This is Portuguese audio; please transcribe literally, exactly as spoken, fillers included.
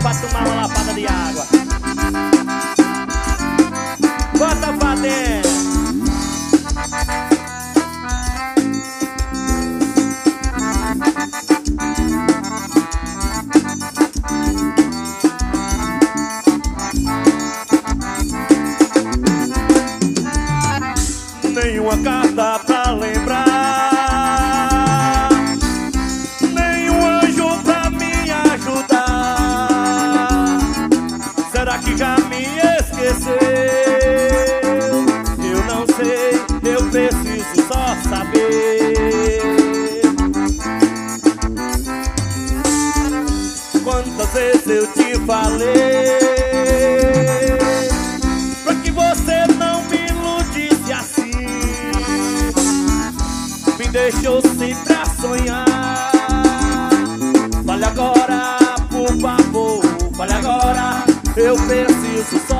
pra tomar uma lapada de água. Bota pra dentro. Nenhuma carta pra lembrar, nenhum anjo pra me ajudar. Será que já me esqueceu? Eu não sei, eu preciso só saber. Quantas vezes eu te falei pra que você não me iludisse assim, me deixou sempre a sonhar. Fale agora, por favor, fale agora, eu preciso só